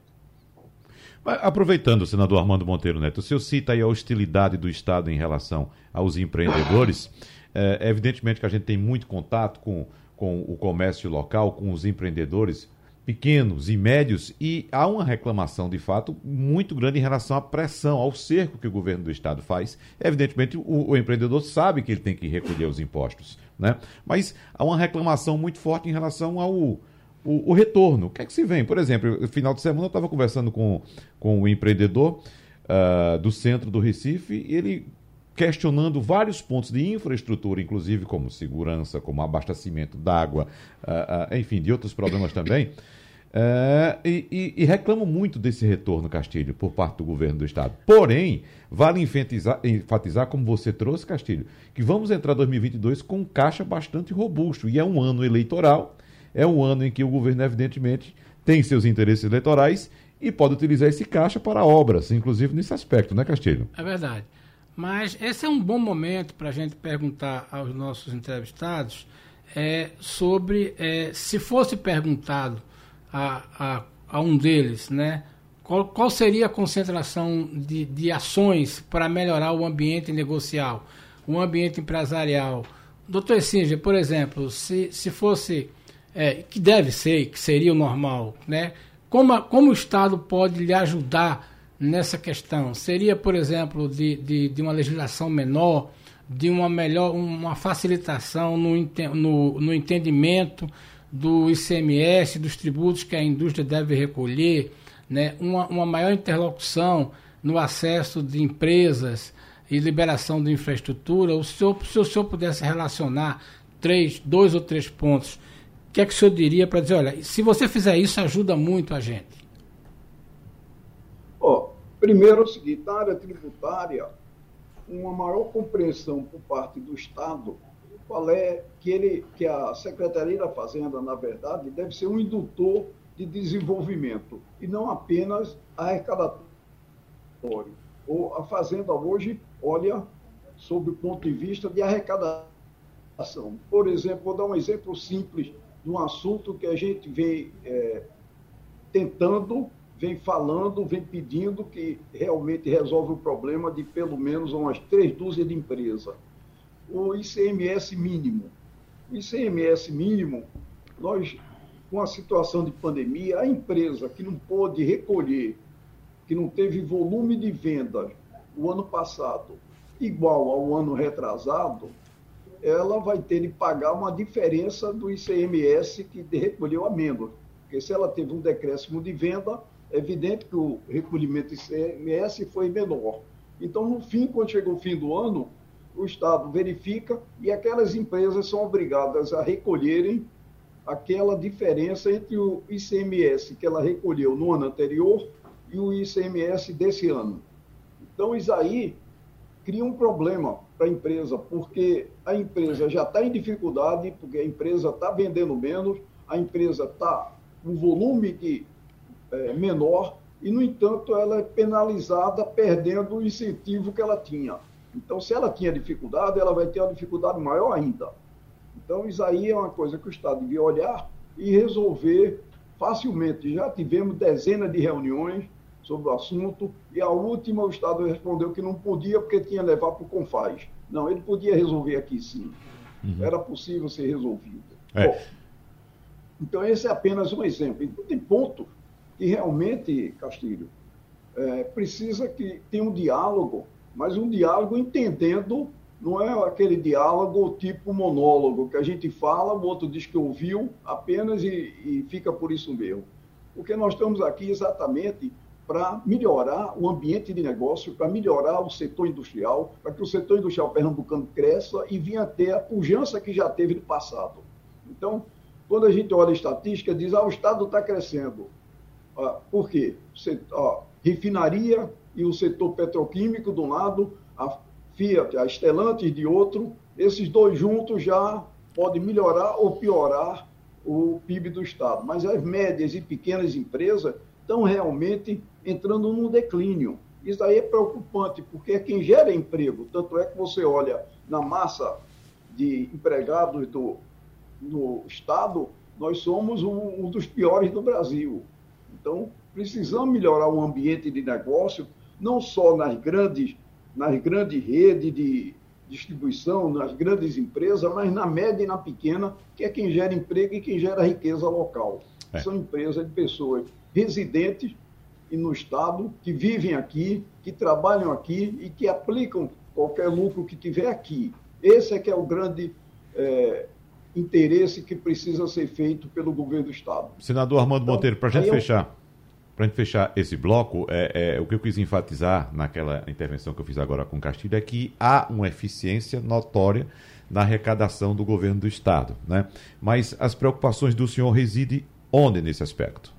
[SPEAKER 2] Aproveitando, senador Armando Monteiro Neto, o senhor cita aí a hostilidade do Estado em relação aos empreendedores. É, evidentemente que a gente tem muito contato com, com o comércio local, com os empreendedores pequenos e médios, e há uma reclamação, de fato, muito grande em relação à pressão, ao cerco que o governo do Estado faz. Evidentemente, o, o empreendedor sabe que ele tem que recolher os impostos, né? Mas há uma reclamação muito forte em relação ao o, o retorno. O que é que se vem? Por exemplo, no final de semana eu estava conversando com, com um empreendedor uh, do centro do Recife, e ele questionando vários pontos de infraestrutura, inclusive como segurança, como abastecimento d'água, uh, uh, enfim, de outros problemas também, uh, e, e, e reclamo muito desse retorno, Castilho, por parte do governo do Estado. Porém, vale enfatizar, enfatizar, como você trouxe, Castilho, que vamos entrar dois mil e vinte e dois com um caixa bastante robusto, e é um ano eleitoral, é um ano em que o governo, evidentemente, tem seus interesses eleitorais e pode utilizar esse caixa para obras, inclusive nesse aspecto, né, Castilho?
[SPEAKER 5] É verdade. Mas esse é um bom momento para a gente perguntar aos nossos entrevistados é, sobre, é, se fosse perguntado a, a, a um deles, né, qual, qual seria a concentração de, de ações para melhorar o ambiente negocial, o ambiente empresarial. doutor Singer, por exemplo, se, se fosse, é, que deve ser, que seria o normal, né, como, a, como o Estado pode lhe ajudar nessa questão? Seria, por exemplo, de, de, de uma legislação menor, de uma melhor, uma facilitação no, no, no entendimento do I C M S, dos tributos que a indústria deve recolher, né? uma, uma maior interlocução no acesso de empresas e liberação de infraestrutura. O senhor, se o senhor pudesse relacionar três, dois ou três pontos, o que é que o senhor diria para dizer, olha, se você fizer isso, ajuda muito a gente?
[SPEAKER 3] Oh, primeiro é o seguinte, na área tributária, uma maior compreensão por parte do Estado, qual é que, ele, que a Secretaria da Fazenda, na verdade, deve ser um indutor de desenvolvimento, e não apenas arrecadatório. Ou a Fazenda hoje olha sob o ponto de vista de arrecadação. Por exemplo, vou dar um exemplo simples de um assunto que a gente vê é, tentando, vem falando, vem pedindo que realmente resolve o problema de pelo menos umas três dúzias de empresas. O I C M S mínimo. O I C M S mínimo, nós, com a situação de pandemia, a empresa que não pôde recolher, que não teve volume de vendas o ano passado igual ao ano retrasado, ela vai ter de pagar uma diferença do I C M S que recolheu a menos. Porque se ela teve um decréscimo de venda, é evidente que o recolhimento do I C M S foi menor. Então, no fim, quando chega o fim do ano, o Estado verifica e aquelas empresas são obrigadas a recolherem aquela diferença entre o I C M S que ela recolheu no ano anterior e o I C M S desse ano. Então, isso aí cria um problema para a empresa, porque a empresa já está em dificuldade, porque a empresa está vendendo menos, a empresa está com um volume de, é, menor e, no entanto, ela é penalizada perdendo o incentivo que ela tinha. Então, se ela tinha dificuldade, ela vai ter uma dificuldade maior ainda. Então, isso aí é uma coisa que o Estado devia olhar e resolver facilmente. Já tivemos dezenas de reuniões sobre o assunto, e a última o Estado respondeu que não podia porque tinha que levar para o Confaz. Não, ele podia resolver aqui sim. Uhum. Era possível ser resolvido.
[SPEAKER 2] É.
[SPEAKER 3] Bom, então esse é apenas um exemplo. Então tem ponto que realmente, Castilho, é, precisa que tenha um diálogo, mas um diálogo entendendo, não é aquele diálogo tipo monólogo, que a gente fala, o outro diz que ouviu apenas e, e fica por isso mesmo. Porque nós estamos aqui exatamente para melhorar o ambiente de negócio, para melhorar o setor industrial, para que o setor industrial pernambucano cresça e venha a ter a pujança que já teve no passado. Então, quando a gente olha a estatística, diz, ah, o Estado está crescendo. Ah, por quê? Ah, refinaria e o setor petroquímico de um lado, a Fiat, a Stellantis de outro, esses dois juntos já podem melhorar ou piorar o P I B do Estado. Mas as médias e pequenas empresas estão realmente entrando num declínio. Isso aí é preocupante, porque é quem gera emprego. Tanto é que você olha na massa de empregados do, do Estado, nós somos um, um dos piores do Brasil. Então, precisamos melhorar o ambiente de negócio, não só nas grandes, nas grandes redes de distribuição, nas grandes empresas, mas na média e na pequena, que é quem gera emprego e quem gera riqueza local. É. São empresas de pessoas residentes e no Estado, que vivem aqui, que trabalham aqui e que aplicam qualquer lucro que tiver aqui. Esse é que é o grande é, interesse que precisa ser feito pelo governo do Estado.
[SPEAKER 2] Senador Armando então, Monteiro, para a gente
[SPEAKER 3] eu...
[SPEAKER 2] fechar, para gente fechar esse bloco, é, é, o que eu quis enfatizar naquela intervenção que eu fiz agora com o Castilho é que há uma eficiência notória na arrecadação do governo do Estado, né? Mas as preocupações do senhor residem onde nesse aspecto?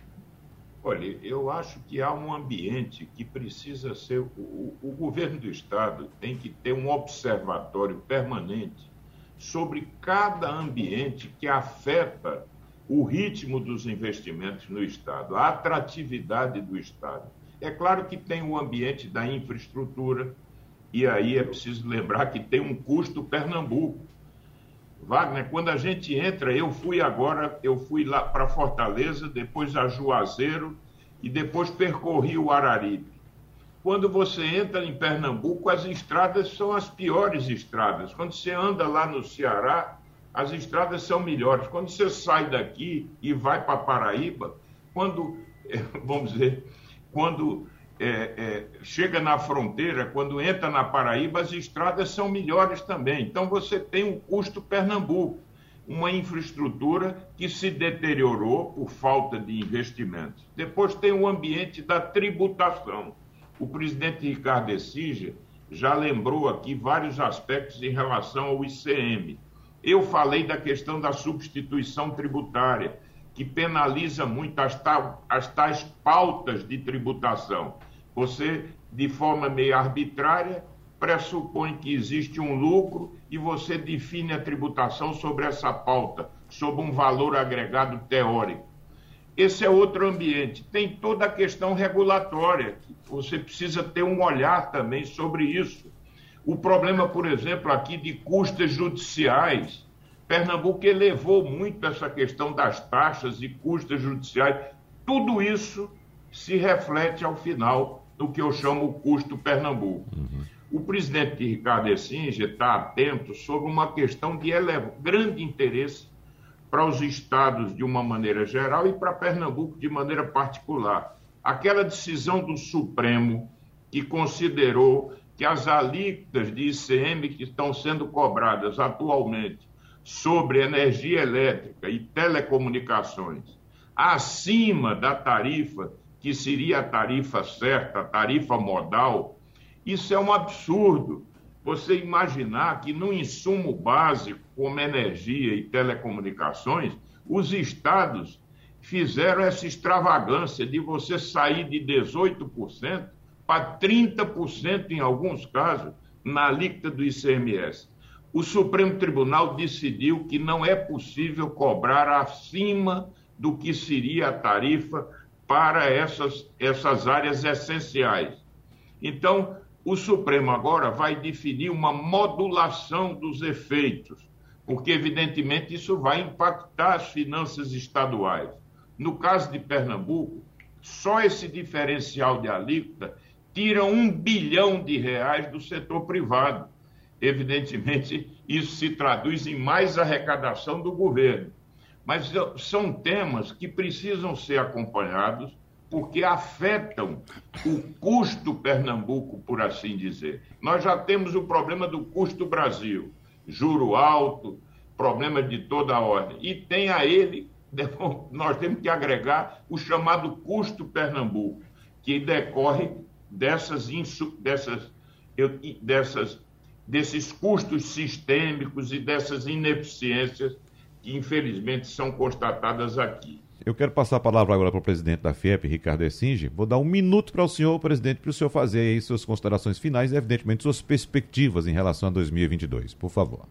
[SPEAKER 4] Olha, eu acho que há um ambiente que precisa ser... O, o governo do Estado tem que ter um observatório permanente sobre cada ambiente que afeta o ritmo dos investimentos no Estado, a atratividade do Estado. É claro que tem o ambiente da infraestrutura, e aí é preciso lembrar que tem um custo Pernambuco. Wagner, quando a gente entra, eu fui agora, eu fui lá para Fortaleza, depois a Juazeiro e depois percorri o Araripe. Quando você entra em Pernambuco, as estradas são as piores estradas. Quando você anda lá no Ceará, as estradas são melhores. Quando você sai daqui e vai para Paraíba, quando, vamos dizer, quando é, é, chega na fronteira, quando entra na Paraíba, as estradas são melhores também. Então, você tem um custo Pernambuco, uma infraestrutura que se deteriorou por falta de investimentos. Depois tem o ambiente da tributação. O presidente Ricardo Ecija já lembrou aqui vários aspectos em relação ao I C M. Eu falei da questão da substituição tributária, que penaliza muito as, ta, as tais pautas de tributação. Você, de forma meio arbitrária, pressupõe que existe um lucro e você define a tributação sobre essa pauta, sob um valor agregado teórico. Esse é outro ambiente. Tem toda a questão regulatória, que você precisa ter um olhar também sobre isso. O problema, por exemplo, aqui de custas judiciais. Pernambuco elevou muito essa questão das taxas e custas judiciais. Tudo isso se reflete ao final do que eu chamo o custo Pernambuco. Uhum. O presidente Ricardo Essinge está atento sobre uma questão de eleva, grande interesse para os estados de uma maneira geral e para Pernambuco de maneira particular. Aquela decisão do Supremo que considerou que as alíquotas de I C M que estão sendo cobradas atualmente sobre energia elétrica e telecomunicações, acima da tarifa, que seria a tarifa certa, a tarifa modal, isso é um absurdo. Você imaginar que no insumo básico, como energia e telecomunicações, os estados fizeram essa extravagância de você sair de dezoito por cento para trinta por cento em alguns casos na alíquota do I C M S. O Supremo Tribunal decidiu que não é possível cobrar acima do que seria a tarifa para essas, essas áreas essenciais. Então, o Supremo agora vai definir uma modulação dos efeitos, porque, evidentemente, isso vai impactar as finanças estaduais. No caso de Pernambuco, só esse diferencial de alíquota tira um bilhão de reais do setor privado. Evidentemente, isso se traduz em mais arrecadação do governo. Mas são temas que precisam ser acompanhados porque afetam o custo Pernambuco, por assim dizer. Nós já temos o problema do custo Brasil, juro alto, problema de toda a ordem. E tem a ele, nós temos que agregar o chamado custo Pernambuco, que decorre dessas, dessas, dessas, desses custos sistêmicos e dessas ineficiências que, infelizmente, são constatadas aqui.
[SPEAKER 2] Eu quero passar a palavra agora para o presidente da FIEP, Ricardo Essinge. Vou dar um minuto para o senhor, presidente, para o senhor fazer aí suas considerações finais e, evidentemente, suas perspectivas em relação a dois mil e vinte e dois. Por favor.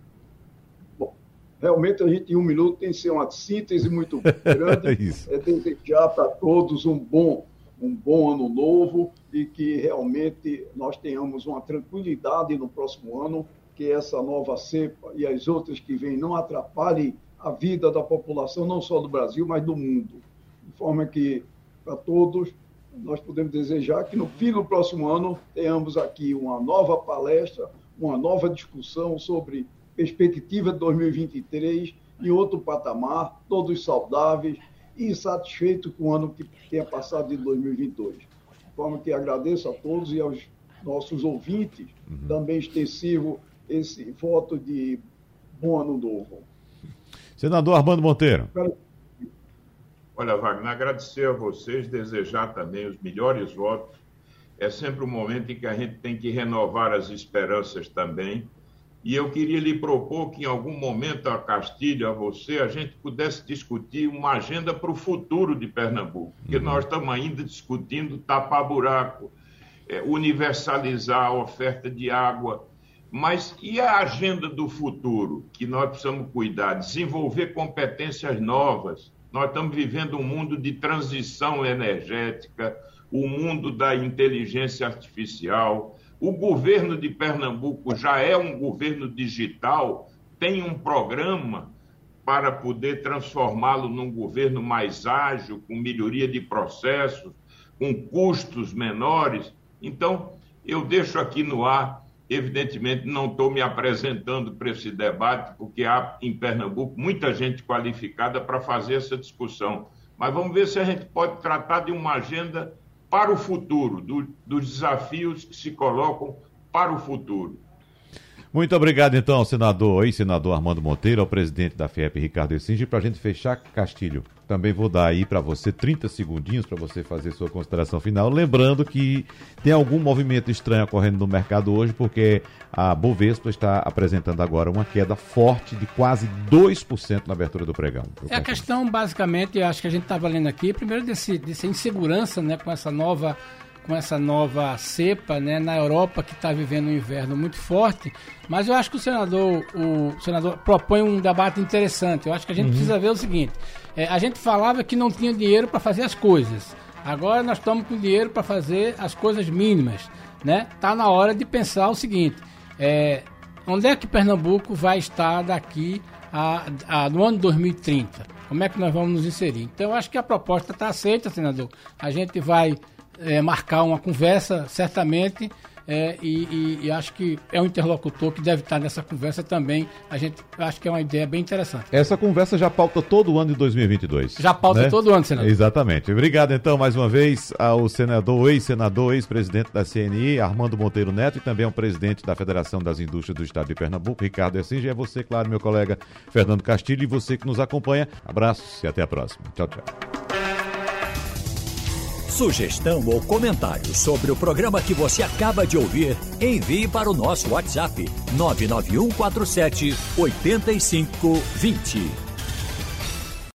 [SPEAKER 3] Bom, realmente a gente em um minuto tem que ser uma síntese muito grande. É isso. É desejar para todos um bom, um bom ano novo e que realmente nós tenhamos uma tranquilidade no próximo ano, que essa nova cepa e as outras que vêm não atrapalhem a vida da população, não só do Brasil, mas do mundo. De forma que, para todos, nós podemos desejar que no fim do próximo ano tenhamos aqui uma nova palestra, uma nova discussão sobre perspectiva de dois mil e vinte e três em outro patamar, todos saudáveis e satisfeitos com o ano que tenha passado de dois mil e vinte e dois. De forma que agradeço a todos e aos nossos ouvintes, uhum. também extensivo esse voto de bom ano novo.
[SPEAKER 2] Senador Armando Monteiro.
[SPEAKER 4] Olha, Wagner, agradecer a vocês, desejar também os melhores votos. É sempre um momento em que a gente tem que renovar as esperanças também. E eu queria lhe propor que em algum momento a Castilho, a você, a gente pudesse discutir uma agenda para o futuro de Pernambuco. Porque uhum. nós estamos ainda discutindo tapar buraco, é, universalizar a oferta de água. Mas e a agenda do futuro, que nós precisamos cuidar? Desenvolver competências novas. Nós estamos vivendo um mundo de transição energética, o mundo da inteligência artificial. O governo de Pernambuco já é um governo digital, tem um programa para poder transformá-lo num governo mais ágil, com melhoria de processos, com custos menores. Então, eu deixo aqui no ar. Evidentemente, não estou me apresentando para esse debate, porque há em Pernambuco muita gente qualificada para fazer essa discussão. Mas vamos ver se a gente pode tratar de uma agenda para o futuro, do, dos desafios que se colocam para o futuro.
[SPEAKER 2] Muito obrigado, então, senador, ex-senador Armando Monteiro, ao presidente da FIEP, Ricardo Essinge. Para a gente fechar, Castilho, também vou dar aí para você trinta segundinhos para você fazer sua consideração final. Lembrando que tem algum movimento estranho ocorrendo no mercado hoje, porque a Bovespa está apresentando agora uma queda forte de quase dois por cento na abertura do pregão.
[SPEAKER 5] É a questão, basicamente, eu acho que a gente estava lendo aqui, primeiro desse, dessa insegurança, né, com essa nova... com essa nova cepa, né, na Europa, que está vivendo um inverno muito forte, mas eu acho que o senador, o senador propõe um debate interessante. Eu acho que a gente uhum. precisa ver o seguinte, é, a gente falava que não tinha dinheiro para fazer as coisas, agora nós estamos com dinheiro para fazer as coisas mínimas, né? Está na hora de pensar o seguinte, é, onde é que Pernambuco vai estar daqui a, a, no ano dois mil e trinta. Como é que nós vamos nos inserir? Então, eu acho que a proposta está aceita, senador. A gente vai é, marcar uma conversa, certamente, é, e, e, e acho que é um interlocutor que deve estar nessa conversa também. A gente acho que é uma ideia bem interessante.
[SPEAKER 2] Essa conversa já pauta todo o ano de dois mil e vinte e dois.
[SPEAKER 5] Já pauta, né? Todo ano, senador.
[SPEAKER 2] Exatamente. Obrigado, então, mais uma vez, ao senador, ex-senador, ex-presidente da C N I, Armando Monteiro Neto, e também ao presidente da Federação das Indústrias do Estado de Pernambuco, Ricardo Ercinger. É você, claro, meu colega Fernando Castilho, e você que nos acompanha. Abraços e até a próxima. Tchau, tchau.
[SPEAKER 1] Sugestão ou comentário sobre o programa que você acaba de ouvir, envie para o nosso WhatsApp nove nove um quatro sete oito cinco dois zero.